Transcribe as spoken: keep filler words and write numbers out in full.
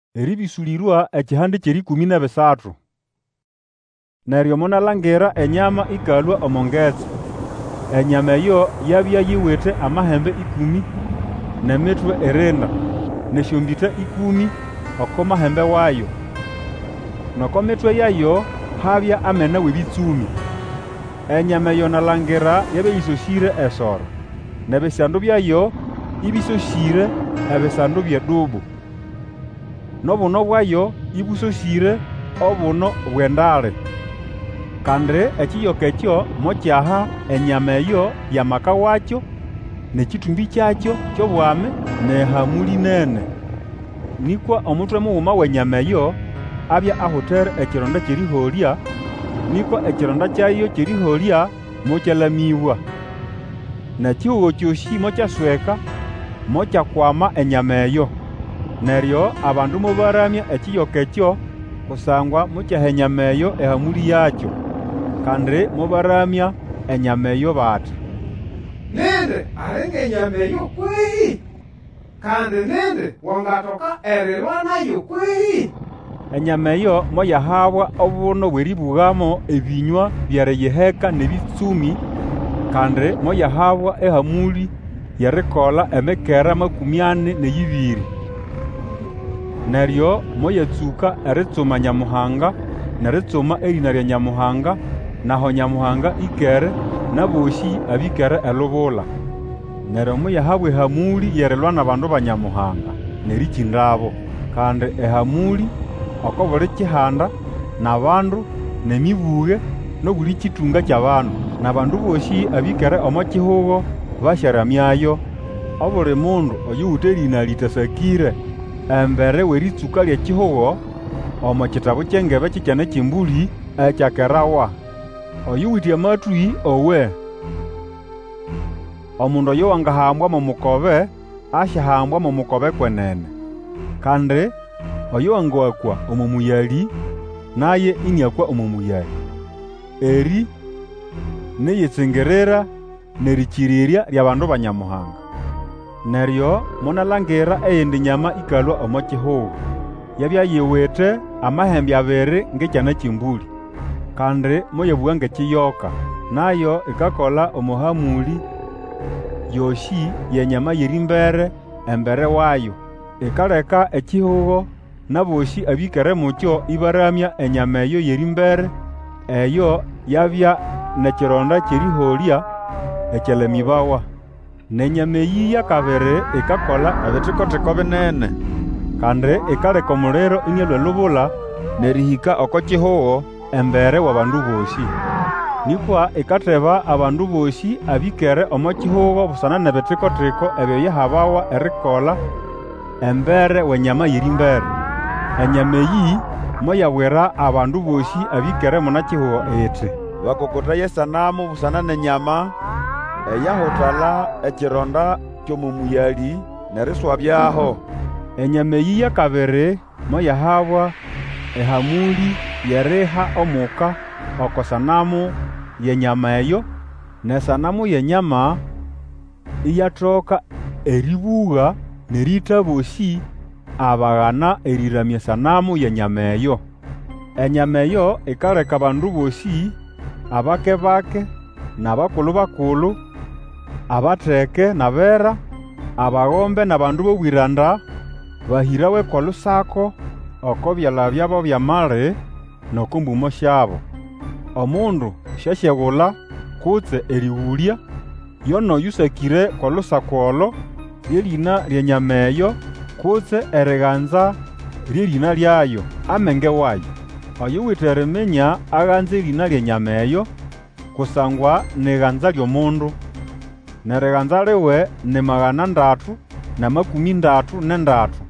Eribisulirwa ekihande ky'erikumi na bisatu. Neryo monalhangira enyama ikalwa omongetsi. Enyama eyo yabya yiwithe amahembe ikumi, nemitwe erinda, nesyombitha ikumi oko mahembe wayo. Noko mitwe yayo habya amena w'ebitsumi. Enyama eyo nalhangira yabya yisosyire esoro, n'ebisandu byayo ibisosyire ebisandu by'edubu, n'obuno bwayo ibusosyire obuno bw'endale. Kandi ekiyoka ekyo mokyaha enyama eyo y'amaka wakyo, n'ekitumbi kyakyo ky'obwami, n'ehamuli nene. Nikwa omutwe mughuma w'enyama eyo abya ahuthere ekironda ky'eriholya, nikwa ekironda kyayo ky'eriholya mokyalamibwa. N'ekihugho kyosi mokyasweka, mokyakwama enyama eyo. Neryo abandu mobaramya ekiyoka ekyo kusangwa mokyaha enyama eyo ehamuli yakyo. Kandi mobaramya enyama eyo bati, nindi alinga enyama eyo kwehi? Kandi nindi wangatoka erilwa nayo kwehi? Enyama eyo moyahabwa obuno bw'eribughamo ebinywa by'eriyiheka n'ebitsumi, kandi moyahabwa ehamuli y'erikolha emikera makumi ane n'eyibiri. Neryo moyatsuka eritsuma Nyamuhanga, n'eritsuma erina lya Nyamuhanga, naho Nyamuhanga ikere n'abosi abikere elubula. Neryo moyahabwa ehamuli y'erilwa n'abandu ba Nyamuhanga n'erikindabo, kandi ehamuli oko buli kihanda n'abandu n'emibughe n'obuli kitunga ky'abandu, n'abandu bosi abikere omo kihugho basyaramyayo. Obuli mundu oyuwithe erina litasakire embere w'eritsuka ly'ekihugho omo kitabu ky'engebe kikyane ky'embuli ekyakerawa. Oyuwithe amatwi owe. Omundu oyo wangahambwa mo mukobe asyahambwa mo mukobe kwenene, kandi oyo wangawakwa omo muyali naye iniakwa omo muyali. Eri niyitsingerera n'erikirirya ly'abandu ba Nyamuhanga. Neryo monalhangira eyindi nyama ikalwa omo kihugho, yabya yiwithe amahembe abiri ng'ekyana ky'embuli, kandi moyabugha ng'ekiyoka, nayo ikakolha omuhamuli yosi y'enyama y'erimbere embere wayo. Ikaleka ekihugho n'abosi abikere mukyo ibaramya enyama eyo y'erimbere eyo yabya n'ekironda ky'eriholya ekyalamibawa. N'enyama eyi y'akabiri ikakolha ebithikothiko binene, kandi ikaleka omuliro inyalwa elubula n'erihika oko kihugho embere w'abandu bosi. Nikwa ikatheba abandu bosi abikere omo kihugho busana n'ebithikothiko ebyo yahabawa erikolha embere w'enyama y'erimbere. Enyama eyi moyabwira abandu bosi abikere muna kihugho iti bakokothaye esanamu busana n'enyama eyahuthala ekironda ky'omu muyali n'eriswabyaho. Enyama eyi y'akabiri moyahabwa ehamuli y'eriha omuka oko sanamu y'enyama eyo, n'esanamu y'enyama iyathoka eribugha n'eritha bosi abaghana eriramya esanamu y'enyama eyo. Enyama eyo ikaleka abandu bosi, abake bake n'abakulu bakulu, abatheke n'abera, abaghombe n'abandu b'obwiranda bahirawe k'olusako oko byalha byabo by'amali n'oko mbumo syabo. Omundu syasyaghulha kutse erighulya yonoyusakire k'olusako olo ly'erina ly'enyama eyo, kutse erighanza ly'erina lyayo amenge wayo. Oyuwithe eriminya aghanza erina ly'enyama eyo, kusangwa nighanza ly'omundu, n'erighanza liwe ni magana ndatu na makumi ndatu n'endatu.